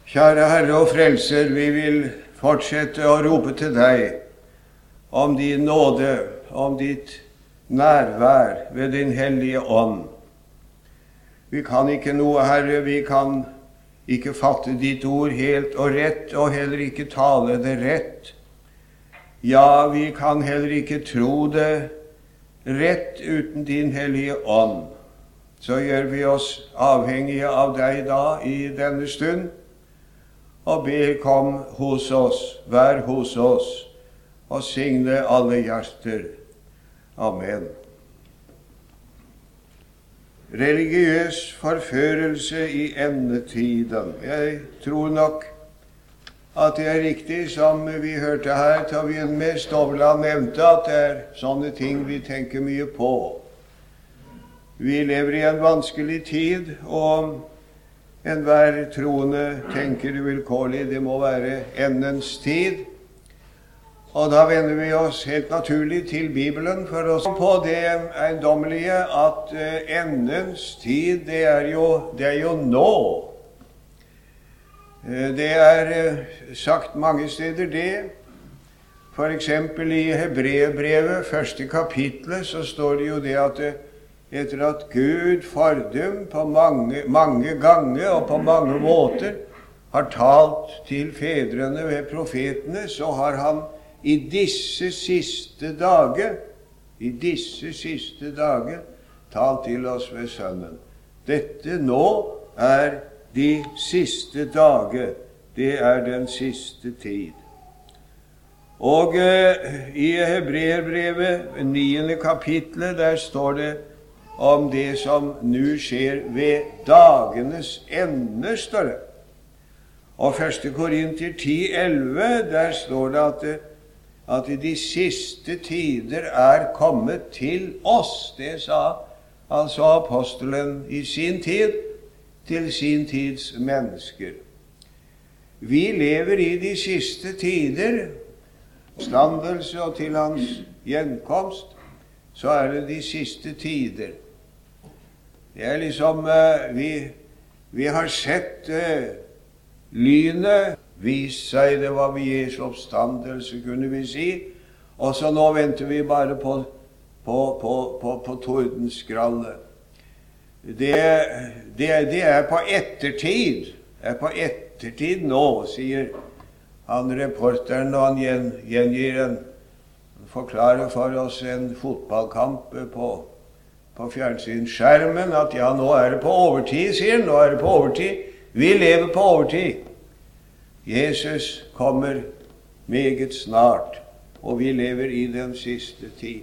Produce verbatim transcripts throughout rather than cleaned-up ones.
Kjære Herre og Frelser, vi vil fortsette å rope til deg om din nåde, om ditt nærvær ved din hellige ånd. Vi kan ikke noe, Herre, vi kan ikke fatte ditt ord helt og rett, og heller ikke tale det rett. Ja, vi kan heller ikke tro det rett uten din hellige ånd. Så gjør vi oss avhengige av deg da i denne stund, og ber kom hos oss, vær hos oss, og signe alle hjerter. Amen. Religiøs forførelse i endetiden. Jeg tror nok at det er riktig, som vi hørte her til å begynne med. Stovland nevnte at det er sånne ting vi tenker mye på. Vi lever i en vanskelig tid, og enhver troende tenker uvilkårlig det må være endens tid. Og da vender vi oss helt naturlig til Bibelen for å se på det eiendommelige at endens tid, det er jo, det er jo nå. Det er sagt mange steder det. For eksempel i Hebreerbrevet, første kapitlet, så står det jo det at det, etter at Gud for dem på mange, mange ganger og på mange måter har talt til fedrene ved profetene, så har han i disse siste dager, i disse siste dager, talt til oss ved Sønnen. Dette nå er de siste dager, det er den siste tid. Og eh, i Hebreerbrevet, niende kapitlet, der står det om det som nå skjer ved dagenes ende, står det. Og første Korinter ti elleve, der står det at, at de siste tider er kommet til oss. Det sa altså apostelen i sin tid, til sin tids mennesker. Vi lever i de siste tider, standelse og til hans gjenkomst, så er det de siste tider. Det er liksom, uh, vi, vi har sett uh, lynet vist seg, det var ved Jesu oppstandelse, kunne vi si, og så nå venter vi bare på, på, på, på, på tordenskrallet. Det, det, det er på ettertid, det er på ettertid nå, sier han reporteren, og han gjen, gjengir en, forklarer for oss en fotballkamp på på fjernsynsskjermen, at ja, nå er det på overtid, sier han, nå er det på overtid. Vi lever på overtid. Jesus kommer meget snart, og vi lever i den siste tid.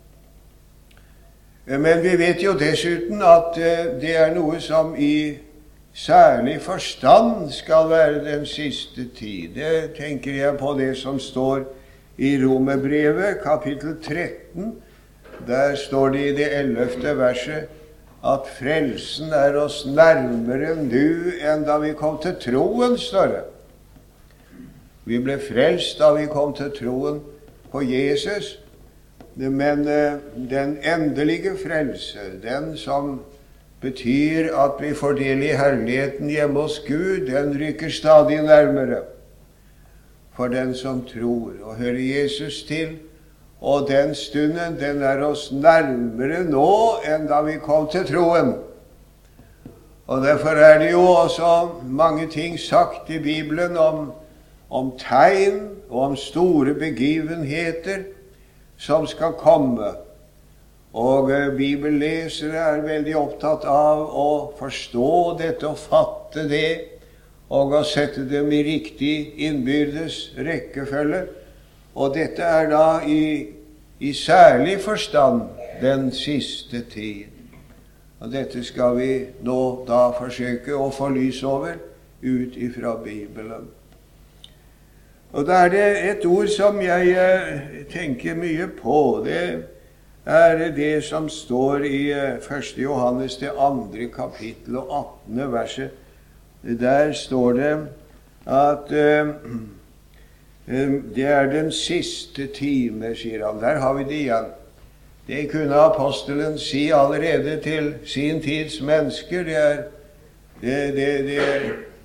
Men vi vet jo dessuten at det er noe som i særlig forstand skal være den siste tid. Det tenker jeg på det som står i Romerbrevet, kapittel tretten. Der står det i det ellevte verset at frelsen er oss nærmere nå enn da vi kom til troen, står det. Vi ble frelst da vi kom til troen på Jesus, men den endelige frelse, den som betyr at vi får del i herligheten hjemme hos Gud, den rykker stadig nærmere for den som tror og hører Jesus til. Og den stunden, den er oss nærmere nå enn da vi kom til troen. Og derfor er det jo også mange ting sagt i Bibelen om, om tegn og om store begivenheter som skal komme. Og eh, bibellesere er veldig opptatt av å forstå dette og fatte det, og å sette dem i riktig innbyrdes rekkefølge. Og dette er da i, i særlig forstand den siste tid. Og dette skal vi nå da forsøke å få lys over ut ifra Bibelen. Og da er det et ord som jeg eh, tenker mye på. Det er det som står i eh, første Johannes det andre kapittel og attende verset. Der står det at eh, det er den siste time, sier han. Der har vi det igjen. Det kunne apostelen si allerede til sin tids mennesker. Det er, det, det, det er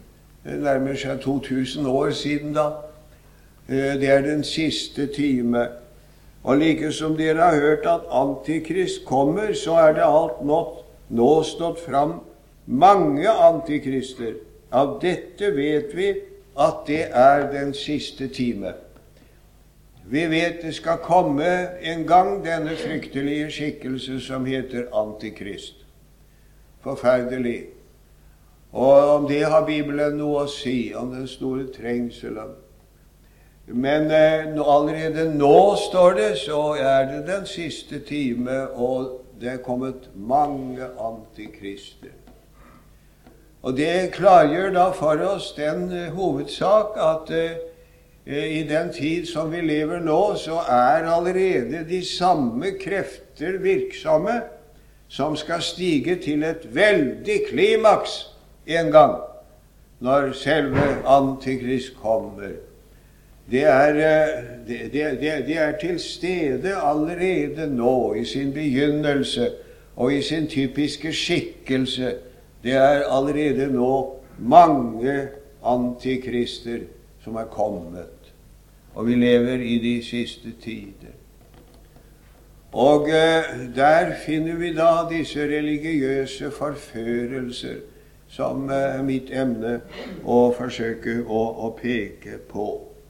Det nærmer seg to tusen år siden da. Det er den siste time. Og like som dere har hørt at Antikrist kommer, så er det alt nå, nå stått fram mange antikrister. Av dette vet vi at det er den siste time. Vi vet det skal komme en gang denne fryktelige skikkelse som heter Antikrist. Forferdelig. Og om det har Bibelen noe å si, om den store trengselen. Men eh, allerede nå står det, så er det den siste time, og det er kommet mange antikrister. Og det klargjør da for oss den eh, hovedsak at eh, i den tid som vi lever nå, så er allerede de samme krefter virksomme som skal stige til et veldig klimaks en gang, når selve Antikrist kommer. Det er, det, det, det er til stede allerede nå, i sin begynnelse og i sin typiske skikkelse. Det er allerede nå mange antikrister som er kommet. Og vi lever i de siste tider. Og eh, der finner vi da disse religiøse forførelser, som er mitt emne å forsøke å, å peke på.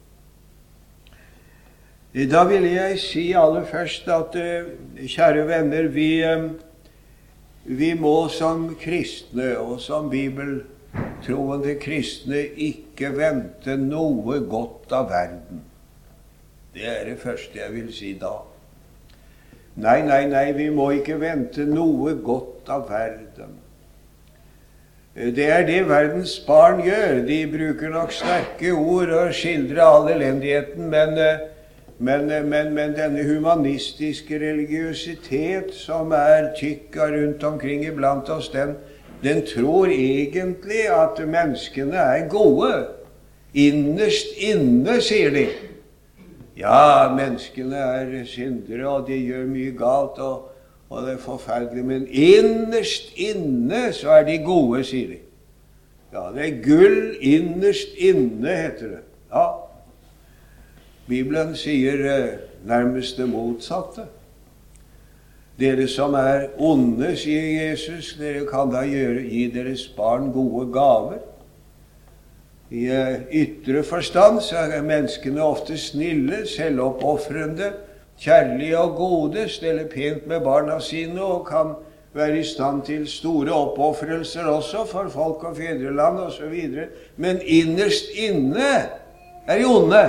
Da vil jeg si aller først at, kjære venner, vi, vi må som kristne og som bibeltroende kristne ikke vente noe godt av verden. Det er det første jeg vil si da. Nei, nei, nei, vi må ikke vente noe godt av verden. Det er det verdens barn gjør. De bruker nok sterke ord og skildrer all elendigheten, men Men, men, men denne humanistiske religiøsitet som er tykka rundt omkring iblant oss, den, den tror egentlig at menneskene er gode. Innerst inne, sier de. Ja, menneskene er syndere, og de gjør mye galt, og, og det er forferdelig. Men innerst inne så er de gode, sier de. Ja, det er gull innerst inne, heter det. Ja. Bibelen sier eh, nærmest det motsatte. Dere som er onde, sier Jesus, dere kan da gjøre, gi deres barn gode gaver. I eh, ytre forstand så er menneskene ofte snille, selvoppofrende, kjærlige og gode, steller pent med barna sine og kan være i stand til store oppofrelser også for folk og fedreland og så videre. Men innerst inne er de onde.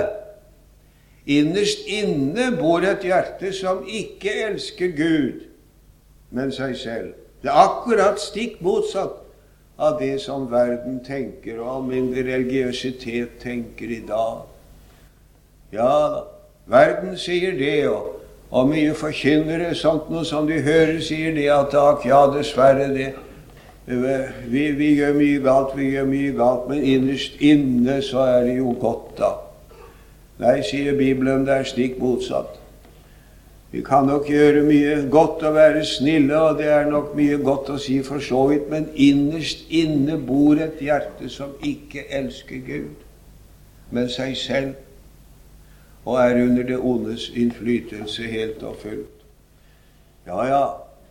Innerst inne bor et hjerte som ikke elsker Gud, men seg selv. Det er akkurat stikk motsatt av det som verden tenker, og alminnelig religiøsitet tenker i dag. Ja da, verden sier det, og, og mye forkynnere, sånt noe som de hører, sier det at ak, ja, dessverre det. Vi, vi gjør mye galt, vi gjør mye galt, men innerst inne så er det jo godt da. Nei, sier Bibelen, det er stikk motsatt. Vi kan nok gjøre mye godt og være snille, og det er nok mye godt å si for så vidt, men innerst inne bor et hjerte som ikke elsker Gud, men seg selv, og er under det ondes innflytelse helt og fullt. Ja, ja.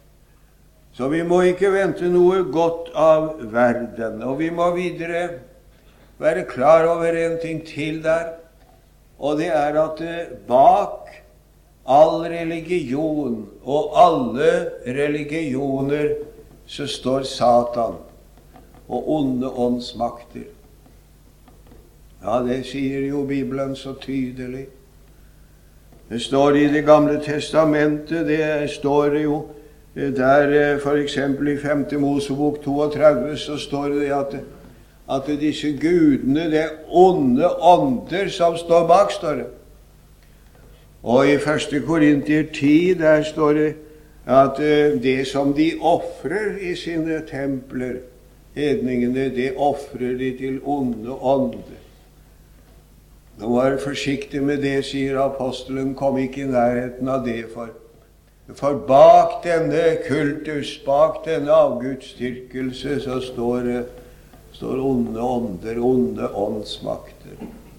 Så vi må ikke vente noe godt av verden, og vi må videre være klar over en ting til der, og det er at bak all religion og alle religioner så står Satan og onde åndsmakter. Ja, det sier jo Bibelen så tydelig. Det står i Det gamle testamentet, det står jo der for eksempel i femte Mosebok trettito, så står det at at disse gudene, det er onde ånder som står bak, står det. Og i første Korintier ti, der står det at det som de offrer i sine templer, hedningene, det offrer de til onde ånder. Nå var forsiktig med det, sier apostelen, kom ikke i nærheten av det, for, for bak denne kultus, bak denne avgudsdyrkelse, så står det står onde ånder, onde åndsmakter.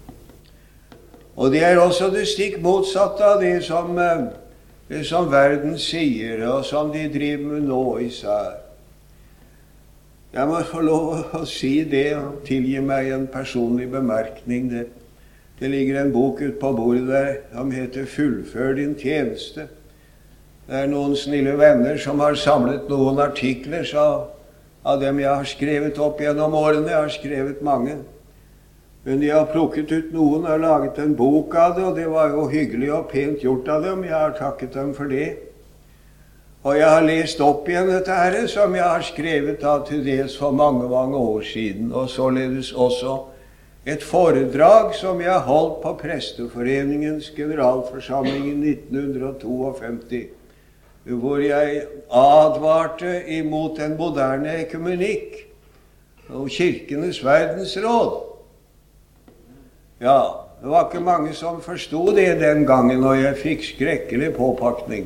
Og det er også det stikk motsatte av det som, det som verden sier, og som de driver med nå især. Jeg må få lov å si det, og tilgi meg en personlig bemerkning. Det, det ligger en bok ut på bordet der, som heter «Fullfør din tjeneste». Det er noen snille venner som har samlet noen artikler så, av dem jeg har skrevet opp gjennom årene. Jeg har skrevet mange. Men de har plukket ut noen og laget en bok av det, og det var jo hyggelig og pent gjort av dem. Jeg har takket dem for det. Og jeg har lest opp igjen dette her, som jeg har skrevet da til dels for mange, mange år siden, og således også et foredrag som jeg holdt på Presteforeningens generalforsamling i nitten femtito, hvor jeg advarte imot en moderne ekumenikk og kirkenes verdensråd. Ja, det var ikke mange som forstod det den gangen, og jeg fikk skrekkelig påpakning.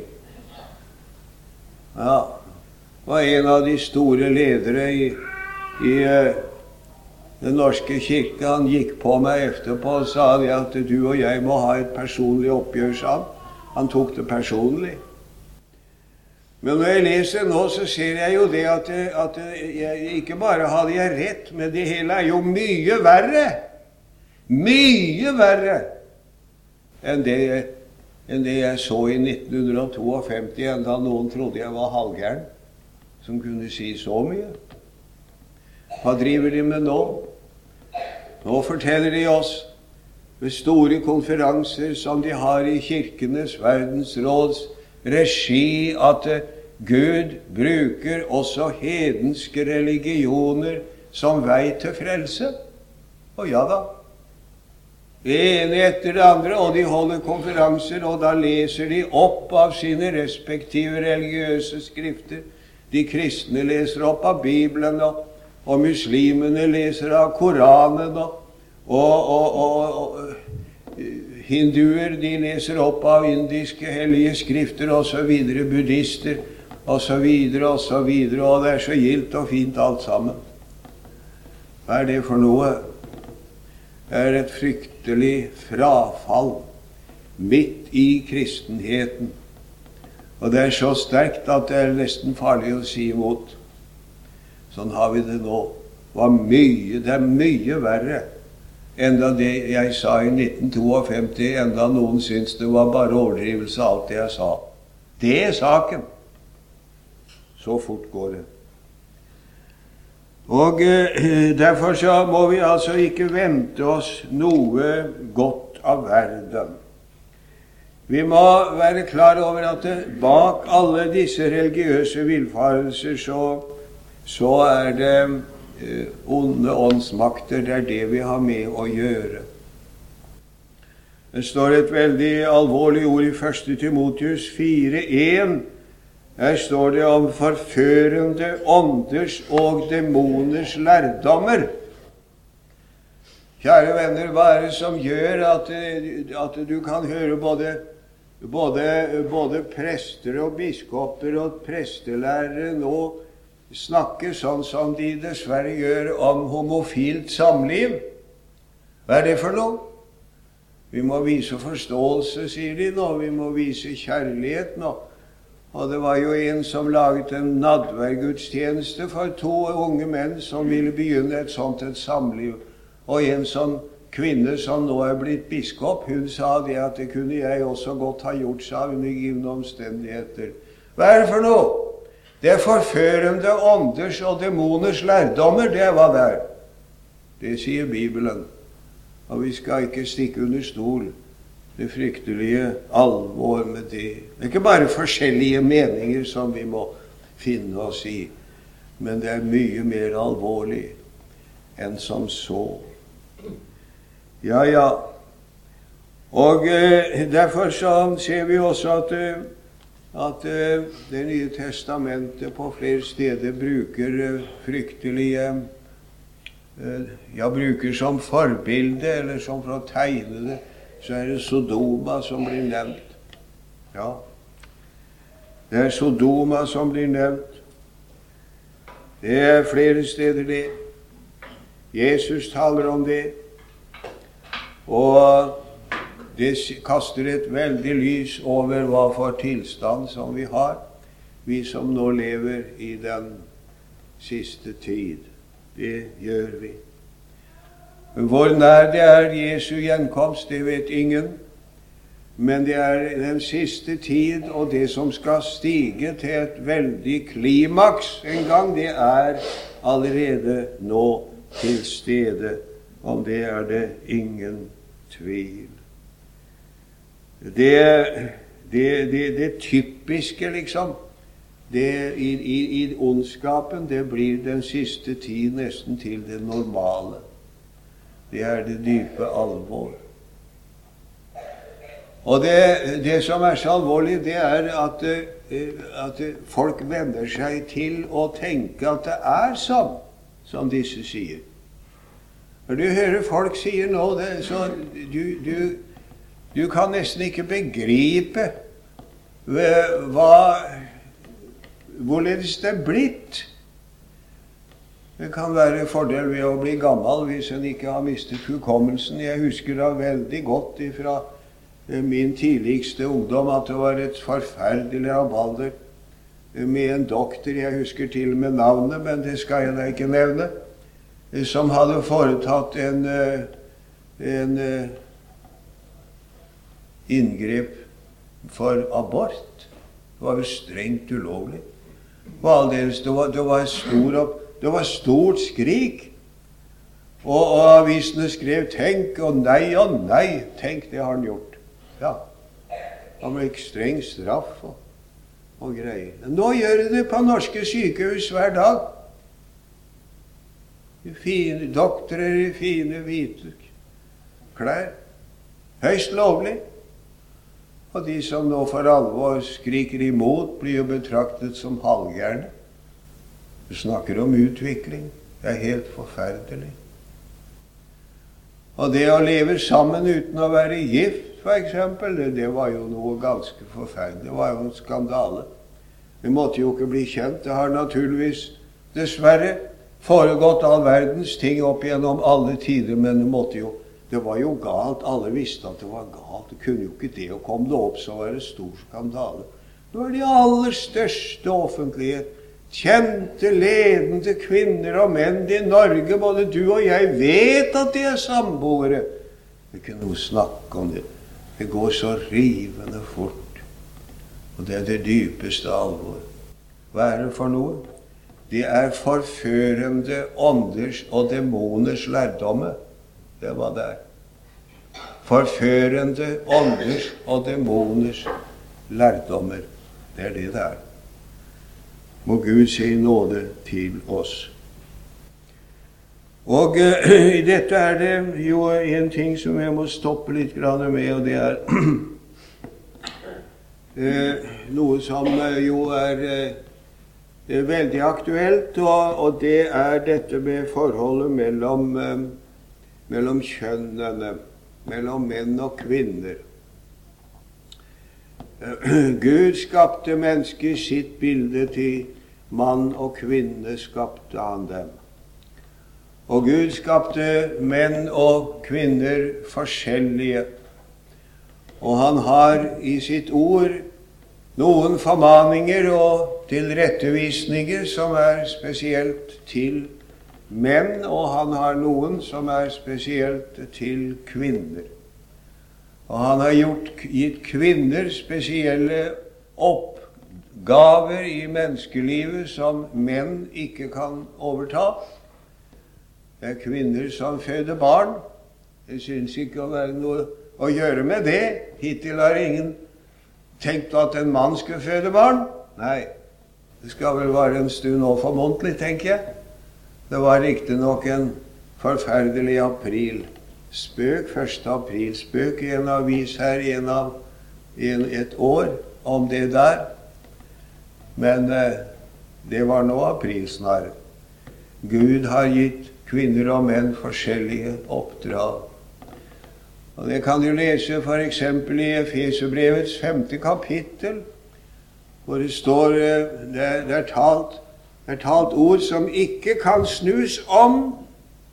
Ja, det var en av de store ledere i, i uh, den norske kirke. Han gikk på meg etterpå og sa det at du og jeg må ha et personlig oppgjør sammen. Han tok det personlig. Men når jeg leser nå, så ser jeg jo det at, at jeg, ikke bare hadde jeg rett, men det hele er jo mye verre. Mye verre enn det, enn det jeg så i nitten femtito, enda noen trodde jeg var halvgæren, som kunne si så mye. Hva driver de med nå? Nå forteller de oss ved store konferanser som de har i Kirkenes verdensråds regi at Gud bruker også hedenske religioner som vei til frelse. Og ja da, det ene etter det andre, og de holder konferanser, og da leser de opp av sine respektive religiøse skrifter. De kristne leser opp av Bibelen, og, og muslimene leser av Koranen, og, og, og, og, og hinduer, de leser opp av indiske hellige skrifter, og så videre, buddhister, og så videre, og så videre, og det er så gildt og fint alt sammen. Hva er det for noe? Det er et fryktelig frafall midt i kristenheten, og det er så sterkt at det er nesten farlig å si imot. Sånn har vi det nå. Det var mye, det er mye verre enda det jeg sa i nitten femtito, enda noen syns det var bare overdrivelse av alt det jeg sa. Det er saken. Så fort går det. Og eh, derfor så må vi altså ikke vente oss noe godt av verden. Vi må være klar over at det, bak alle disse religiøse villfarelser så, så er det eh, onde åndsmakter. Det er det vi har med å gjøre. Det står et veldig alvorlig ord i første Timotheus fire en. Her står det om forførende ånders og demoners lærdommer. Kjære venner, hva er det som gjør at, at du kan høre både, både, både prester og biskoper og prestelærere nå snakke sånn som de dessverre gjør om homofilt samliv? Hva er det for noe? Vi må vise forståelse, sier de nå. Vi må vise kjærlighet nå. Og det var jo en som laget en nadværgudstjeneste for to unge menn som ville begynne et sånt et samliv. Og en sånn kvinne som nå er blitt biskop, hun sa det at det kunne jeg også godt ha gjort, sa hun, i givne omstendigheter. Hva er det for noe? Det er forførende ånders og demoners lærdommer, det er hva det er. Det sier Bibelen. Og vi skal ikke stikke under stol det fryktelige alvor med det. Det er ikke bare forskjellige meninger som vi må finne oss i, men det er mye mer alvorlig enn som så. Ja, ja. Og eh, derfor så ser vi også at, at eh, det nye testamentet på flere steder bruker eh, fryktelige eh, ja, bruker som forbilde, eller som for å tegne det, så er det Sodoma som blir nevnt. Ja, det er Sodoma som blir nevnt. Det er flere steder det. Jesus taler om det, og det kaster et veldig lys over hva for tilstand som vi har, vi som nå lever i den siste tid. Det gjør vi. Hvor nær det er Jesu gjenkomst, det vet ingen, men det er den siste tid, og det som skal stige til et veldig klimaks en gang, det er allerede nå til stede. Om det er det ingen tvil. Det, det, det, det typiske, liksom, det, i, i, i ondskapen, det blir den siste tid nesten til det normale. Det er det dype alvor. Og det, det som er så alvorlig, det er at, at folk vender seg til å tenke at det er sånn, som disse sier. Når du hører folk sier nå, det, så du, du, du kan nesten ikke begripe hva, hvorledes det er blitt. Det kan være fordel ved å bli gammel hvis en ikke har mistet hukommelsen. Jeg husker da veldig godt ifra min tidligste ungdom at det var et forferdelig rabalder med en doktor, jeg husker til og med navnet, men det skal jeg da ikke nevne, som hadde foretatt en, en inngrep for abort. Det var jo strengt ulovlig. Og aldeles, det var, det var stor opp, det var stort skrik. Og, og avisene skrev tenk og nei og nei, tenk, det har han gjort. Ja, han ble ikke streng straff og, og greier. Nå gjør det på norske sykehus hver dag. Fine doktorer i fine hvite klær. Høyst lovlig. Og de som nå for alvor skriker imot, blir jo betraktet som halvgjerne. Du snakker om utvikling. Det er helt forferdelig. Og det å leve sammen uten å være gift, for eksempel, det, det var jo noe ganske forferdelig. Det var jo en skandale. Det måtte jo ikke bli kjent. Det har naturligvis, dessverre, foregått all verdens ting opp gjennom alle tider, men det måtte jo, det var jo galt. Alle visste at det var galt. Det kunne jo ikke det, og kom det opp, så var det stor skandale. Det var de aller største offentlige, kjente, ledende kvinner og menn i Norge, både du og jeg vet at de er samboere. Det er ikke noe snakk om det. Det går så rivende fort, og det er det dypeste alvor. Hva er det for noe? Det er forførende ånders og demoners lærdomme. Det er hva det er. Forførende ånders og demoners lærdommer. Det er det det er. Må Gud si nåde til oss. Og uh, i dette er det jo en ting som jeg må stoppe litt grann med, og det er uh, noe som uh, jo er uh, veldig aktuelt, og, og det er dette med forholdet mellom, uh, mellom kjønnene, mellom menn og kvinner. Uh, Gud skapte mennesket i sitt bilde, til mann og kvinne skapte han dem. Og Gud skapte menn og kvinner forskjellige. Og han har i sitt ord noen formaninger og tilrettevisninger som er spesielt til menn, og han har noen som er spesielt til kvinner. Og han har gjort, gitt kvinner spesielle oppgaver i menneskelivet som menn ikke kan overta. Det er kvinner som føder barn. Det synes ikke å være noe å gjøre med det. Hittil har ingen tenkt at en mann skal føde barn. Nei, det skal vel være en stund nå formodentlig, tenker jeg. Det var riktig nok en forferdelig aprilspøk, første aprilspøk i en avis her, en av en, et år, om det der. Men eh, det var nå aprilsnarr. Gud har gitt kvinner og menn forskjellige oppdrag. Og det kan du lese for eksempel i Efeserbrevets femte kapittel, hvor det står, det er, det er, talt, det er talt ord som ikke kan snus om,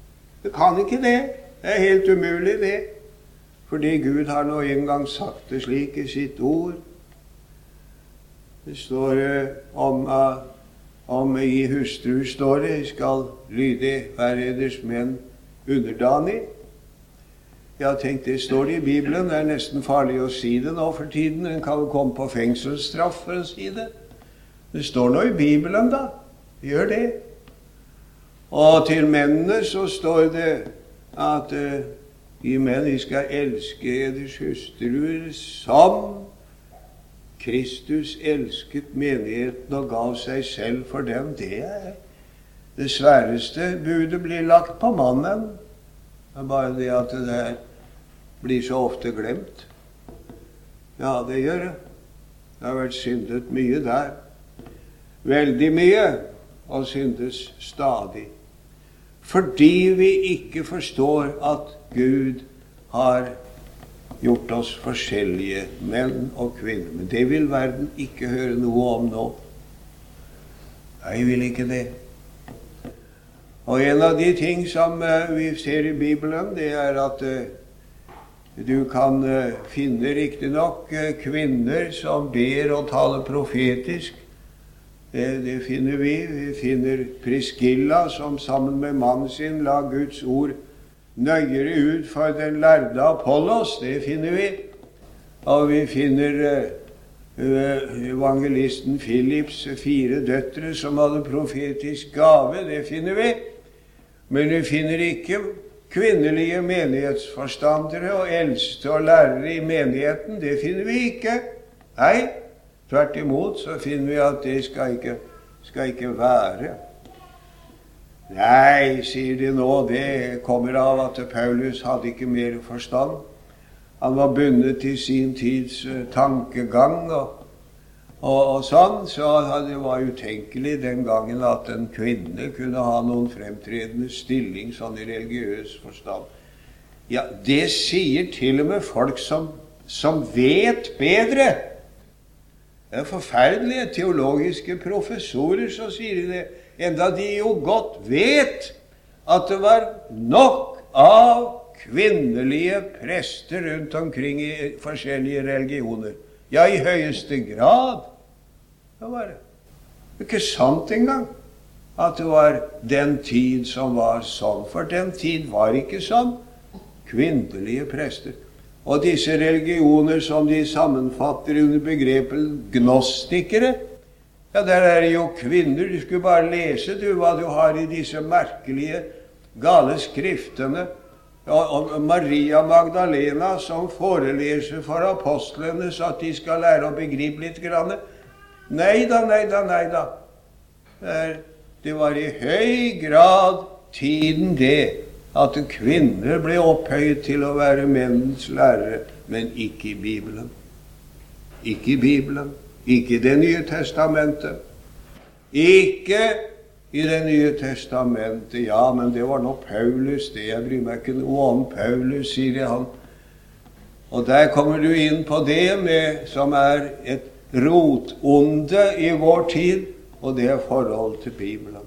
Det kan ikke det. Det er helt umulig det. Fordi Gud har nå en gang sagt det slik i sitt ord. Det står om, om i hustru står det, skal lyde hver eders menn underdanig. Jeg tenkte, det står det i Bibelen. Det er nesten farlig å si det nå for tiden. En kan jo komme på fengselsstraff for å si det. Det står nå i Bibelen da. Gjør det. Og til mennene så står det at uh, I menn skal elske eders hustruer som Kristus elsket menigheten og gav seg selv for dem. Det er det sværeste budet blir lagt på mannen. Det er bare det at det der blir så ofte glemt. Ja, det gjør det. Det har vært syndet mye der. Veldig mye, og syndes stadig. Fordi vi ikke forstår at Gud har gjort oss forskjellige menn og kvinner. Men det vil verden ikke høre noe om nå. Jeg vil ikke det. Og en av de ting som uh, vi ser i Bibelen, det er at uh, du kan uh, finne riktig nok uh, kvinner som ber og taler profetisk. Det, det finner vi. Vi finner Priscilla som sammen med mannen sin la Guds ord nøyere ut for den lærde Apollos. Det finner vi. Og vi finner uh, evangelisten Philips fire døtre som hadde profetisk gave. Det finner vi. Men vi finner ikke kvinnelige menighetsforstandere og eldste og lærere i menigheten. Det finner vi ikke. Nei, tvert imot så finner vi at det skal ikke, skal ikke være. Nei, sier de nå, det kommer av at Paulus hadde ikke mer forstand. Han var bundet til sin tids uh, tankegang og Og, og sånn, så det var utenkelig den gangen at en kvinne kunne ha noen fremtredende stilling sånn i religiøs forstand. Ja, det sier til og med folk som, som vet bedre. Det er forferdelige teologiske professorer, så sier de det, enda de jo godt vet at det var nok av kvinnelige prester rundt omkring i forskjellige religioner. Ja, i høyeste grad. Det var det. Det er ikke sant engang at det var den tid som var sånn. For den tid var ikke sånn. Kvinnelige prester. Og disse religioner som de sammenfatter under begrepet gnostikere, ja, der er det jo kvinner. Du skulle bare lese du hva du har i disse merkelige, gale skriftene. Og Maria Magdalena som foreleser for apostlene så at de skal lære å begripe litt grann. Nei da, nei da, nei da. Det var i høy grad tiden det at kvinner ble opphøyet til å være mennens lærere, men ikke i Bibelen. Ikke i Bibelen. Ikke i Det nye testamentet. Ikke i Det nye testamentet. Ja, men det var nå Paulus, det. Jeg bryr meg ikke noe om Paulus, sier han. Og der kommer du inn på det med, som er et rotonde i vår tid, og det er forholdet til Bibelen.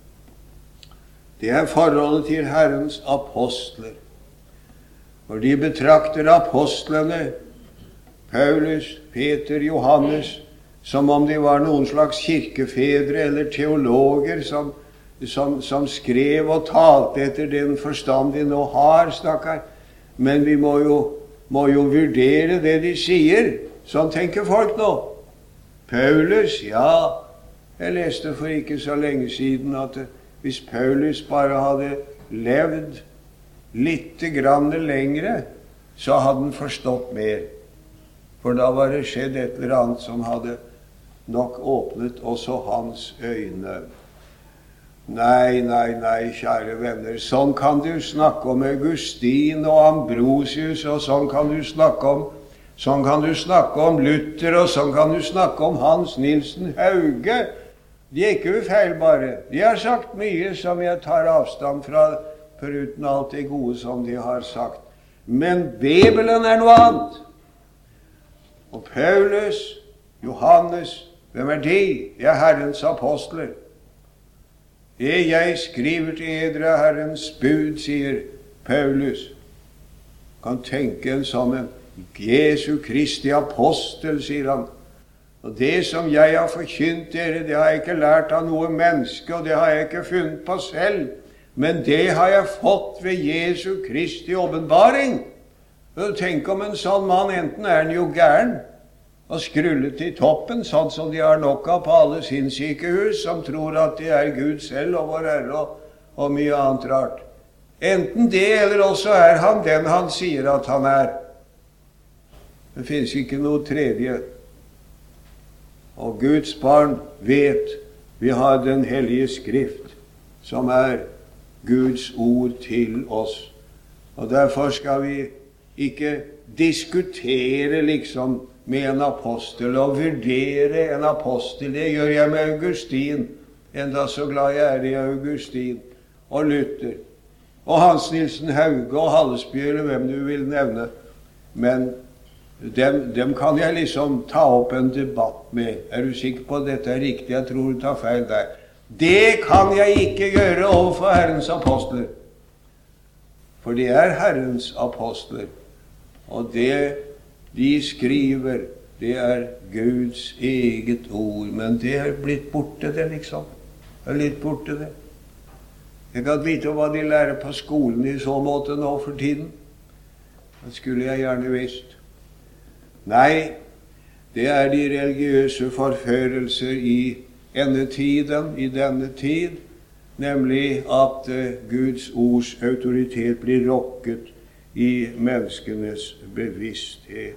Det er forholdet til Herrens apostler. For de betrakter apostlene, Paulus, Peter, Johannes, som om de var noen slags kirkefedre eller teologer som, som, som skrev og talte etter den forstand de nå har, stakkar. Men vi må jo, må jo vurdere det de sier. Sånn tenker folk nå. Paulus, ja, jeg leste for ikke så lenge siden at hvis Paulus bare hadde levd litt grann lengre, så hadde han forstått mer. For da var det skjedd et eller annet som hadde nok åpnet også hans øyne. Nei, nei, nei, kjære venner, sånn kan du snakke om Augustin og Ambrosius, og sånn kan du snakke om Sånn kan du snakke om Luther, og sånn kan du snakke om Hans Nilsen Hauge. De er ikke ufeilbare. De har sagt mye som jeg tar avstand fra, foruten alt det gode som de har sagt. Men Bibelen er noe annet. Og Paulus, Johannes, hvem er de? De er Herrens apostler. Det jeg skriver til edre Herrens bud, sier Paulus. Kan tenke en sånn en Jesu Kristi apostel, sier han. Og det som jeg har forkynt dere, det har jeg ikke lært av noe menneske, og det har jeg ikke funnet på selv, men det har jeg fått ved Jesu Kristi åpenbaring. Tenk om en sånn mann, enten er han jo gæren og skrullet til toppen, sånn som de har nok av på alle sinnssykehus, som tror at de er Gud selv og vår Herre og, og mye annet rart. Enten det, eller også er han den han sier at han er. Det finnes ikke noe tredje. Og Guds barn vet vi har den hellige skrift, som er Guds ord til oss. Og derfor skal vi ikke diskutere liksom med en apostel og vurdere en apostel. Det gjør jeg med Augustin, enda så glad jeg er i Augustin, og Luther, og Hans Nilsen Hauge og Hallesby, eller hvem du vil nevne. Men dem, dem kan jeg liksom ta opp en debatt med. Er du sikker på at dette er riktig? Jeg tror du tar feil der. Det kan jeg ikke gjøre overfor Herrens apostler. For de er Herrens apostler. Og det de skriver, det er Guds eget ord. Men det er blitt borte det, liksom. Det er litt borte det. Jeg kan vite hva de lærer på skolen i så måte nå for tiden. Det skulle jeg gjerne visst. Nei, det er de religiøse forførelser i endetiden, i denne tid, nemlig at uh, Guds ords autoritet blir rokket i menneskenes bevissthet.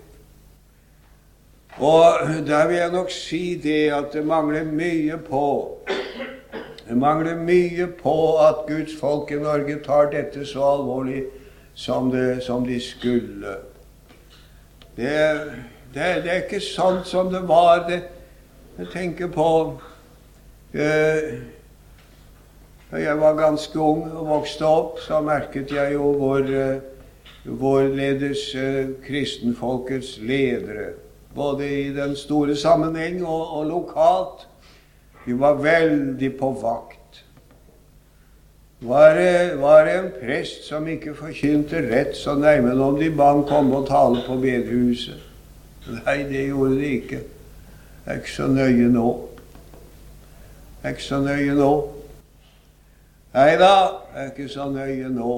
Og der vil jeg nok si det at det mangler mye på det mangler mye på at Guds folk i Norge tar dette så alvorlig som, det, som de skulle. Det, det, det er ikke sant som det var. Det, jeg tenker på eh, da jeg var ganske ung og vokste opp, så merket jeg jo hvor eh, vårledes eh, kristenfolkets ledere, både i den store sammenheng og, og lokalt. De var veldig på vakt. Var det, var det en prest som ikke forkynte rett, så nærmen om de ba han komme og tale på bedehuset. Nei, det gjorde de ikke. Det er ikke så nøye nå. Det er ikke så nøye nå. Nei da, det er ikke så nøye nå.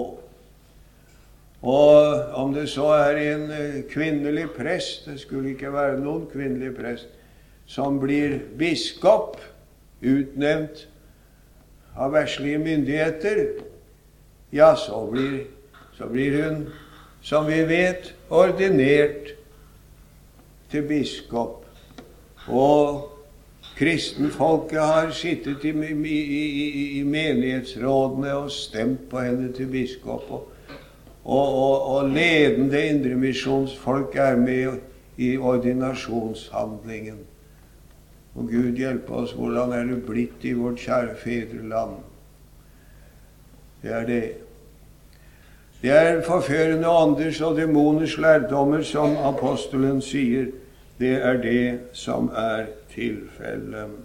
Og om det så er en kvinnelig prest, det skulle ikke være noen kvinnelig prest, som blir biskop, utnevnt av verslige myndigheter, ja, så blir, så blir hun, som vi vet, ordinert til biskop. Og kristenfolket har sittet i, i, i, i menighetsrådene og stemt på henne til biskop, og Og, og, og ledende indremisjonsfolk er med i ordinasjonshandlingen. Og Gud hjelpe oss, hvordan er det blitt i vårt kjære fedreland? Det er det. Det er forførende ånders og demoners lærdommer, som apostelen sier. Det er det som er tilfellet.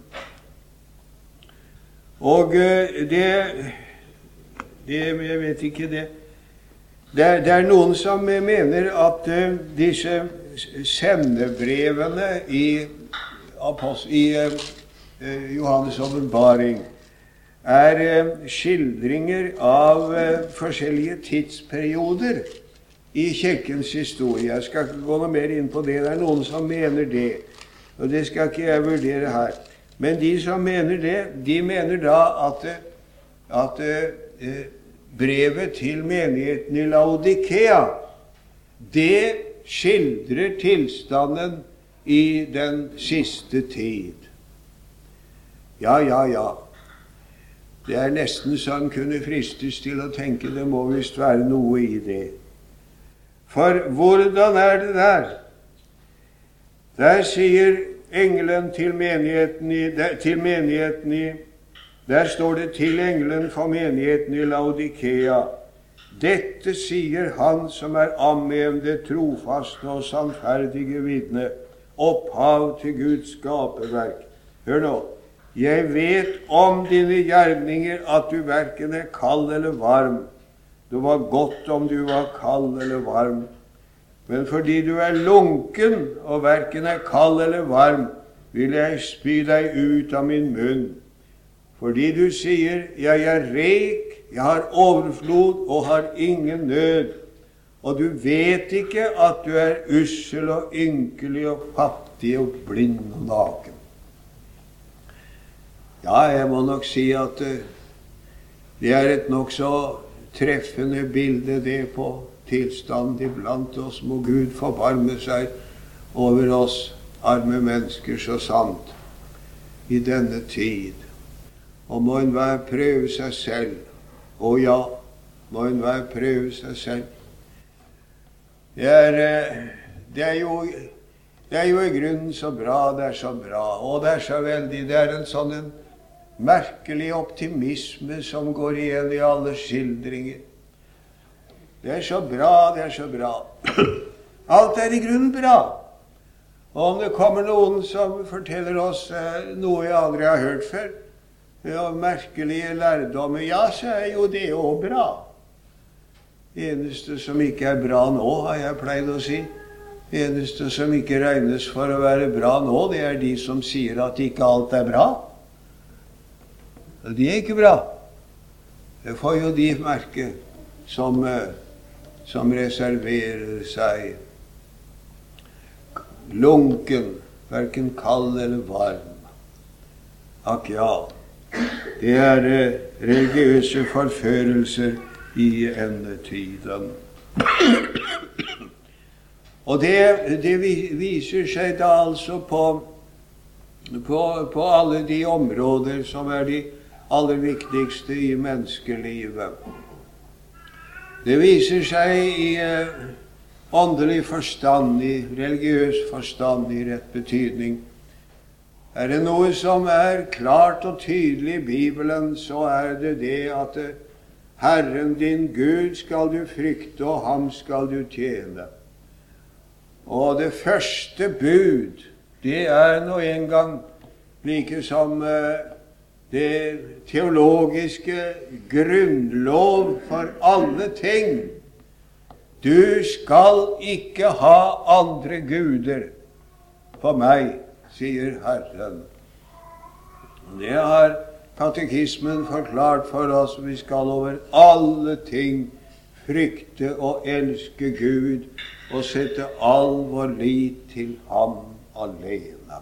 Og det, det jeg vet ikke det, Det er, det er noen som mener at uh, disse sendebrevene i, i uh, Johannes åpenbaring er uh, skildringer av uh, forskjellige tidsperioder i kirkens historie. Jeg skal ikke gå noe mer inn på det. Det er noen som mener det, og det skal ikke jeg vurdere her. Men de som mener det, de mener da at, at uh, brevet til menigheten i Laodikea, det skildrer tilstanden i den siste tid. Ja, ja, ja. Det er nesten så han kunne fristes til å tenke det må visst være noe i det. For hvordan er det der? Der sier engelen til menigheten i, til menigheten i Der står det til engelen for menigheten i Laodikea: Dette sier han som er Amen, det trofaste og sannferdige vitne, opphav til Guds skaperverk. Hør nå. Jeg vet om dine gjerninger at du hverken er kald eller varm. Det var godt om du var kald eller varm. Men fordi du er lunken og hverken er kald eller varm, vil jeg spy deg ut av min munn. Fordi du sier, jeg er rik, jeg har overflod og har ingen nød, og du vet ikke at du er ussel og ynkelig og fattig og blind og naken. Ja, jeg må nok si at uh, det er et nok så treffende bilde det på tilstand iblant oss. Må Gud forbarme seg over oss arme mennesker så sant i denne tid. Og må enhver prøve seg selv. Å ja, må enhver prøve seg selv. Det er, det er jo det er jo i grunnen så bra, det er så bra, og det er så veldig, det er en sånn en merkelig optimisme som går igjen i alle skildringer. Det er så bra, det er så bra. Alt er i grunnen bra. Og om det kommer noen som forteller oss eh, noe jeg aldri har hørt før, ja, merkelige lærdommer, ja, så er jo det også bra. Det eneste som ikke er bra nå, har jeg pleid å si, det eneste som ikke regnes for å være bra nå, det er de som sier at ikke alt er bra. Og de er ikke bra. Det får jo de merke som, som reserverer seg. Lunken, hverken kald eller varm. Akk ja, det er religiøse forførelser i endetiden. Og det, det viser seg da altså på, på, på alle de områder som er de aller viktigste i menneskelivet. Det viser seg i eh, åndelig forstand, i religiøs forstand, i rett betydning. Er det noe som er klart og tydelig i Bibelen, så er det det at eh, Herren din Gud skal du frykte, og ham skal du tjene. Og det første bud, det er nå en gang like som eh, det teologiske grunnlov for alle ting. Du skal ikke ha andre guder for meg, sier Herren. Det har katekismen forklart for oss. Vi skal over alle ting frykte og elske Gud og sette all vår lit til ham alene.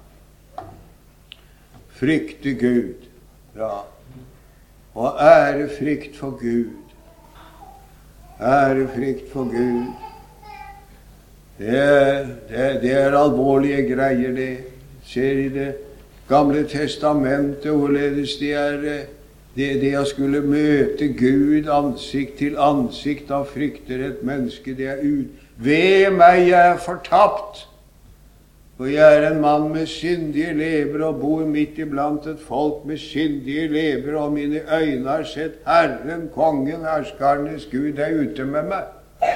Frykte Gud, ja, og ærefrykt for Gud. Ærefrykt for Gud. Det er, det, det er alvorlige greier, det. Ser i det Gamle testamentet, hvorledes det er det, det å skulle møte Gud ansikt til ansikt, da frykter et menneske, det er ut. Ved meg, jeg er fortapt, for jeg er en mann med syndige lever og bor midt iblant et folk med syndige lever, og mine øyne har sett Herren, kongen, herskernes Gud, er ute med meg.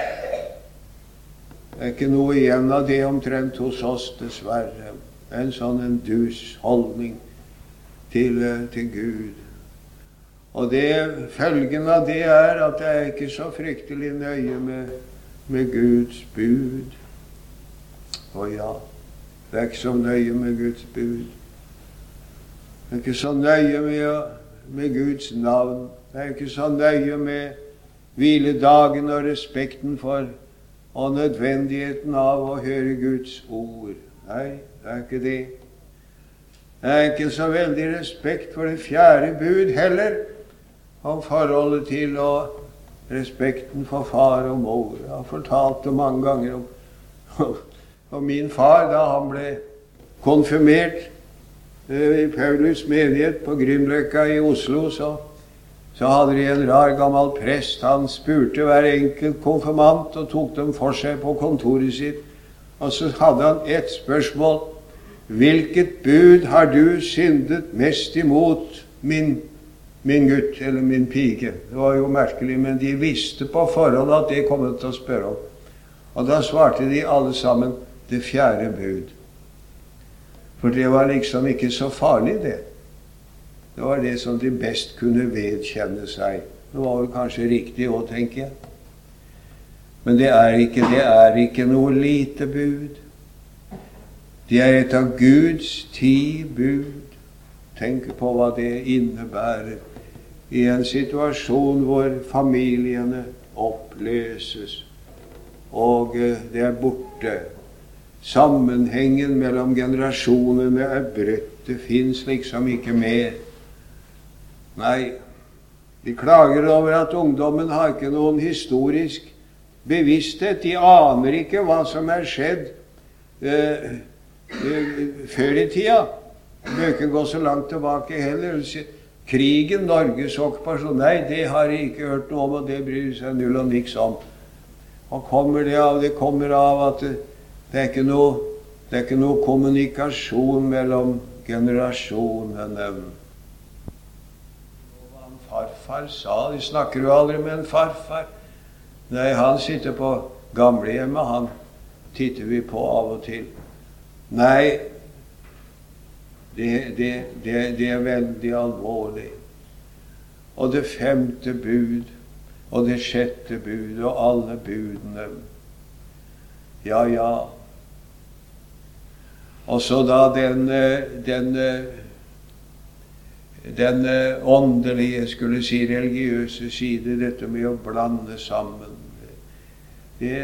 Det er ikke noe igjen av det omtrent hos oss, dessverre. En sånn en dus holdning til, til Gud. Og det, følgen av det er at jeg er ikke så fryktelig nøye med, med Guds bud. Og ja, det er ikke så nøye med Guds bud. Det er ikke så nøye med, med Guds navn. Det er ikke så nøye med hviledagen og respekten for og nødvendigheten av å høre Guds ord. Nei, det er ikke det. Det er ikke så veldig respekt for det fjerde bud heller, om forholdet til og respekten for far og mor. Jeg har fortalt det mange ganger om, om min far da han ble konfirmert eh, i Paulus menighet på Grünerløkka i Oslo. Så, så hadde de en rar gammel prest. Han spurte hver enkelt konfirmant og tok dem for seg på kontoret sitt. Og så hadde han ett spørsmål. Hvilket bud har du syndet mest imot, min, min gutt eller min pike? Det var jo merkelig, men de visste på forhånd at det kom til å spørre om. Og da svarte de alle sammen det fjerde bud. For det var liksom ikke så farlig, det. Det var det som de best kunne vedkjenne seg. Det var vel kanskje riktig også, tenker jeg. Men det er ikke, det er ikke noe lite bud. Det er et av Guds ti bud. Tenk på hva det innebærer i en situasjon hvor familiene oppløses, og det er borte. Sammenhengen mellom generasjonene er brutt. Det finnes liksom ikke mer. Nei, de klager over at ungdommen har ikke noen historisk bevissthet. De aner ikke hva som er skjedd eh, eh, før i tida. Det bør ikke gå så langt tilbake heller. Krigen, Norges okkupasjon, nei, det har jeg ikke hørt noe om, og det bryr seg null og niks om. Hva kommer det av? Det kommer av at det, det, er ikke noe, det er ikke noe kommunikasjon mellom generasjonene. Hva en farfar sa, de snakker jo aldri med en farfar. Nei, han sitter på gamlehjemmet, han titter vi på av og til. Nei, det, det, det, det er veldig alvorlig. Og det femte bud, og det sjette bud, og alle budene. Ja, ja. Og så da den, den, den åndelige, skulle si religiøse side, dette med å blande sammen. Det,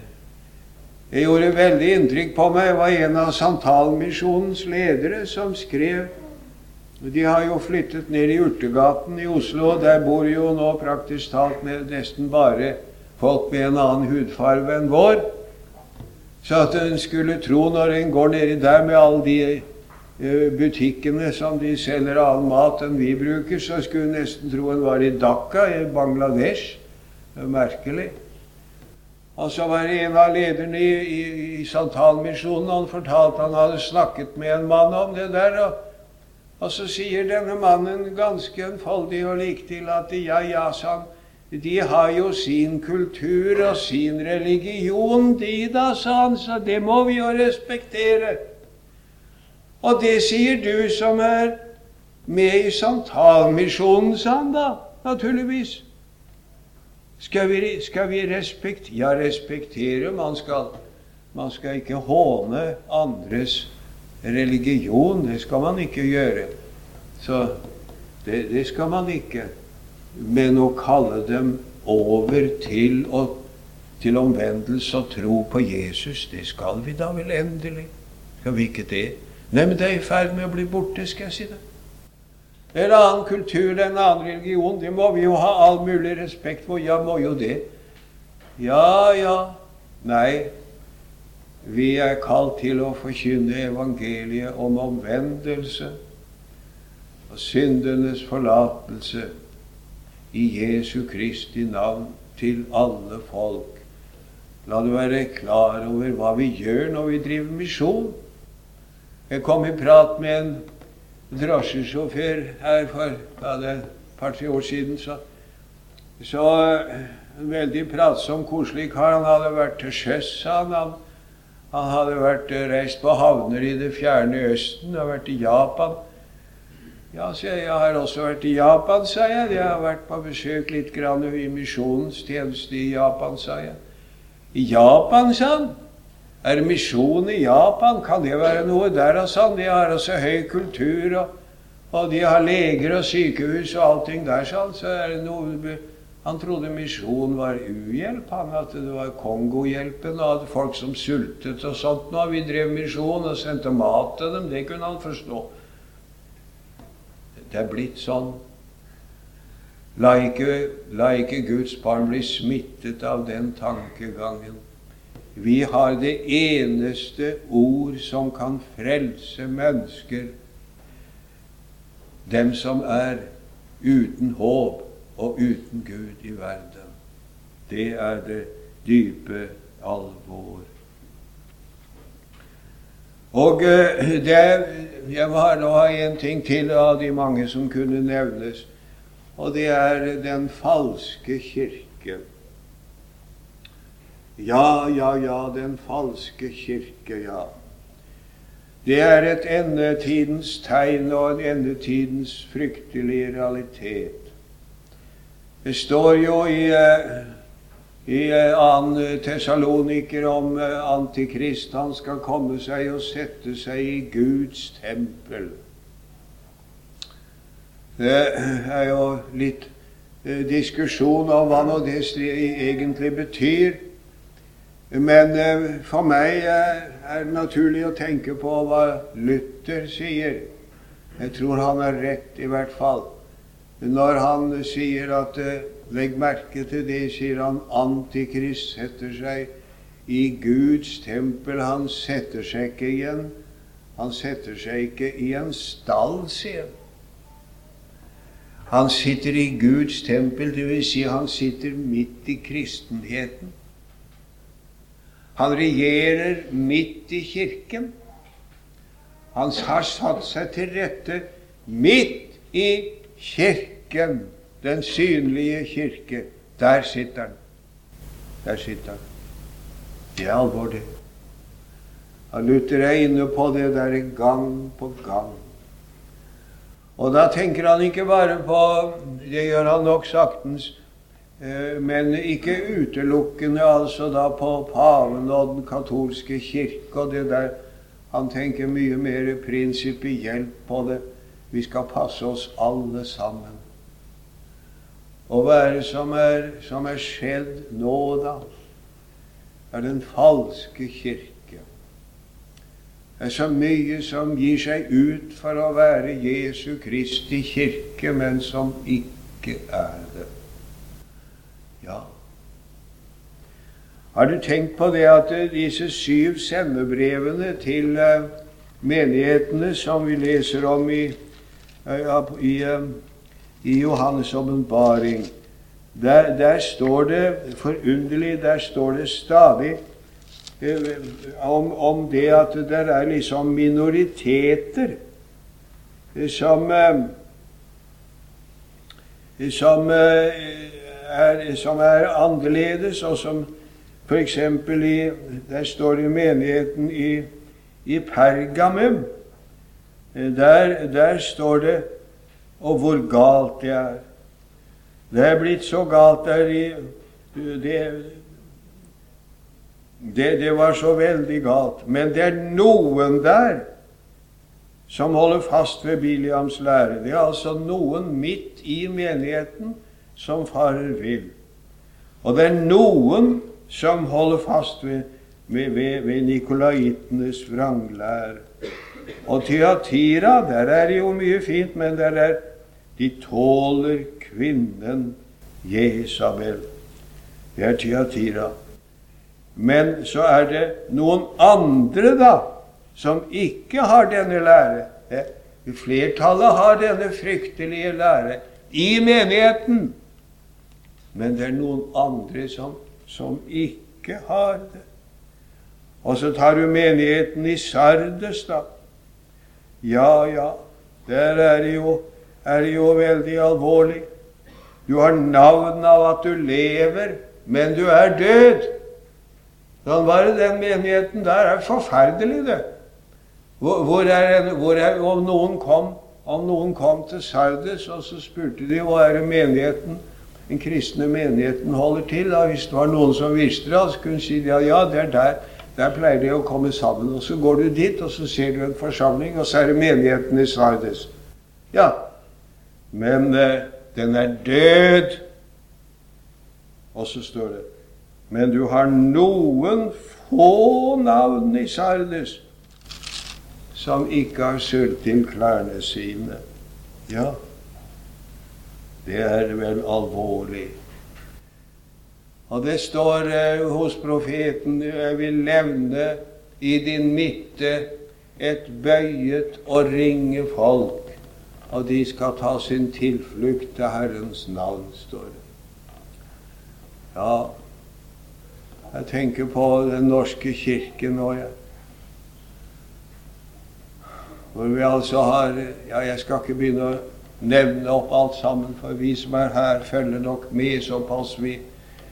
det gjorde veldig inntrykk på meg. Det var en av Santalmisjonens ledere som skrev. De har jo flyttet ned i Urtegaten i Oslo, og der bor jo nå praktisk talt med nesten bare folk med en annen hudfarve enn vår. Så at en skulle tro, når en går nedi der med alle de butikkene som de selger annen mat enn vi bruker, så skulle en nesten tro en var i Dhaka i Bangladesh. Det er merkelig. Og så var det en av lederne i, i, i Santalmisjonen, han fortalte han hadde snakket med en mann om det der, og, og så sier denne mannen ganske enfoldig og lik til at ja, ja, sa han, de har jo sin kultur og sin religion, de da, sa han, så det må vi jo respektere. Og det sier du som er med i Santalmisjonen, sa han da, naturligvis. Skal vi, skal vi respektere? Ja, respektere, man skal, man skal ikke håne andres religion, det skal man ikke gjøre. Så det, det skal man ikke. Men å kalle dem over til, å, til omvendelse og tro på Jesus, det skal vi da vel endelig. Skal vi ikke det? Nei, men det er i ferd med å bli borte, skal jeg si det. Det er en annen kultur, en annen religion, det må vi jo ha all mulig respekt for. Ja, må jo det. Ja, ja. Nei, vi er kalt til å forkynne evangeliet om omvendelse og syndenes forlatelse i Jesu Kristi navn til alle folk. La det være klar over hva vi gjør når vi driver misjon. Jeg kom i prat med en drosjesjåfør her for ja, det et par-tre år siden. Så, så en veldig pratsom, koselig kar. Han hadde vært til sjøs, sa han. han. Han hadde vært reist på havner i det fjerne Østen, og vært i Japan. Ja, så jeg, jeg har også vært i Japan, sa jeg. Jeg har vært på besøk litt grann i misjonens tjeneste i Japan, sa jeg. I Japan, sa han. Er det misjon i Japan? Kan det være noe der, sa han? De har også høy kultur, og, og de har leger og sykehus og allting der, sa han. Så er det noe... Han trodde misjon var uhjelp, han, at det var Kongohjelpen, og at folk som sultet og sånt. Nå vi drev misjon og sendte mat til dem, det kunne han forstå. Det er blitt sånn. La ikke, la ikke Guds barn bli smittet av den tankegangen. Vi har det eneste ord som kan frelse mennesker, dem som er uten håp og uten Gud i verden. Det er det dype alvor. Og det, jeg må nå ha en ting til av de mange som kunne nevnes, og det er den falske kirke. Ja, ja, ja, den falske kirke, ja. Det er et endetidens tegn og en endetidens fryktelige realitet. Det står jo i, i annen Tessaloniker om Antikrist. Han skal komme seg og sette seg i Guds tempel. Det er jo litt diskusjon om hva nå det egentlig betyr. Men for meg er det naturlig å tenke på hva Luther sier. Jeg tror han er rett i hvert fall. Når han sier at, legg merke til det, sier han, Antikrist setter seg i Guds tempel. Han setter seg ikke igjen. Han setter seg ikke i en stall, sier han. Han sitter i Guds tempel, det vil si han sitter midt i kristenheten. Han regjerer midt i kirken. Han har satt seg til rette midt i kirken, den synlige kirke. Der sitter han. Der sitter han. Det er alvor, det. Og Luther er inne på det der gang på gang. Og da tenker han ikke bare på, det gjør han nok saktens, men ikke utelukkende altså da på paven og den katolske kirke og det der. Han tenker mye mer prinsipielt på det. Vi skal passe oss alle sammen. Og være som er, som er skjedd nå da, er den falske kirke. Det er så mye som gir seg ut for å være Jesu Kristi kirke, men som ikke er det. Ja. Har du tenkt på det at disse syv sendebrevene til uh, menighetene som vi leser om i, uh, i, uh, i Johannes åpenbaring, der, der står det, forunderlig, der står det stadig Om, om det at det er liksom minoriteter som, som, er, som er annerledes, og som for eksempel i, der står det i menigheten i, i Pergamum, der, der står det, og hvor galt det er. Det er blitt så galt der i det Det, det var så veldig galt. Men det er noen der som holder fast ved Biliams lære. Det er altså noen midt i menigheten som farer vill. Og det er noen som holder fast ved, ved, ved, ved nikolaitenes vranglære. Og Thyatira, der er det jo mye fint, men der er de tåler kvinnen Jezabel. Det er Thyatira. Men så er det noen andre da, som ikke har denne lære. Flertallet har denne fryktelige lære i menigheten. Men det er noen andre som, som ikke har det. Og så tar du menigheten i Sardes da. Ja, ja, der er det jo, er det jo veldig alvorlig. Du har navn av at du lever, men du er død. Sånn var det den menigheten der. Er forferdelig det. Hvor, hvor er, hvor er, om, noen kom, om noen kom til Sardes, og så spurte de hva er det menigheten, den kristne menigheten holder til. Da, hvis det var noen som visste det, så kunne de si ja, ja, det er der, der pleier de å komme sammen. Og så går du dit, og så ser du en forsamling, og så er det menigheten i Sardes. Ja, men eh, den er død. Og så står det, men du har noen få navn i Sardes som ikke har sølv til klærne sine. Ja, det er vel alvorlig. Og det står eh, hos profeten, jeg vil nevne i din midte et bøyet og ringe folk, og de skal ta sin tilflukt til Herrens navn, står det. Ja, jeg tenker på den norske kirken nå, ja. Hvor vi altså har, ja, jeg skal ikke begynne å nevne opp alt sammen, for vi som er her følger nok med såpass vi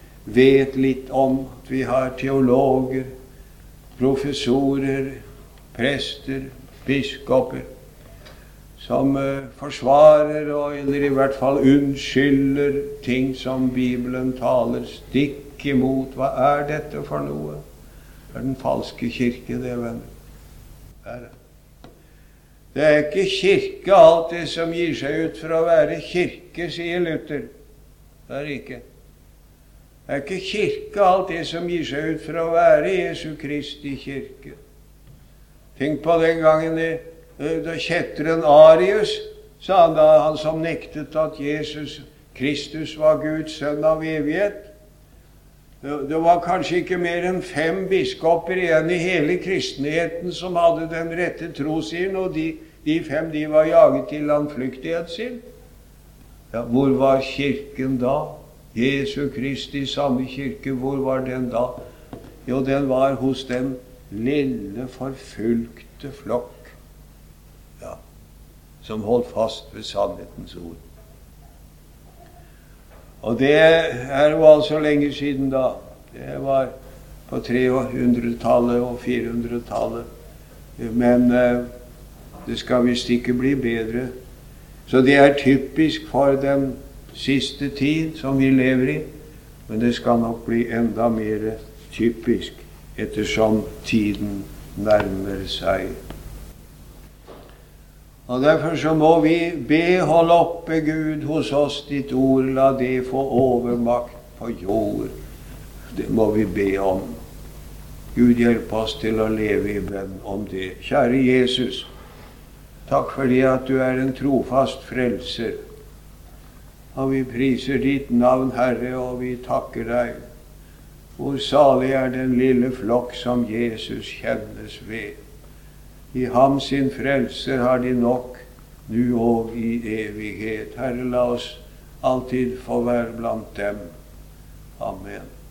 vet litt om at vi har teologer, professorer, prester, biskoper, som uh, forsvarer og, eller i hvert fall unnskylder ting som Bibelen taler stikk imot. Hva er dette for noe? Det er den falske kirke, det, venner. Det er det. Det er ikke kirke alt det som gir seg ut for å være kirke, sier Luther. Det er ikke. Det er ikke kirke alt det som gir seg ut for å være Jesu Kristi kirke. Tenk på den gangen det, da kjetteren Arius sa han, da han som nektet at Jesus Kristus var Guds sønn av evighet. Det var kanskje ikke mer enn fem biskoper igjen i hele kristenheten som hadde den rette trossyn, og de, de fem de var jaget til landflyktighet sin. Ja, hvor var kirken da? Jesu Kristi sanne kirke, hvor var den da? Jo, den var hos den lille forfulgte flokk, ja, som holdt fast ved sannhetens ord. Og det er jo altså lenge siden da. Det var på trehundretallet og firehundretallet. Men eh, det skal visst ikke bli bedre. Så det er typisk for den siste tid som vi lever i. Men det skal nok bli enda mer typisk ettersom tiden nærmer seg. Og derfor så må vi be, hold oppe Gud hos oss ditt ord, la det få overmakt på jord. Det må vi be om. Gud hjelp oss til å leve i bønn om det. Kjære Jesus, takk fordi at du er en trofast frelser. Og vi priser ditt navn, Herre, og vi takker deg. Hvor salig er den lille flokk som Jesus kjennes ved. I ham sin frelser har de nok, nu og i evighet. Herre, la oss alltid få være blant dem. Amen.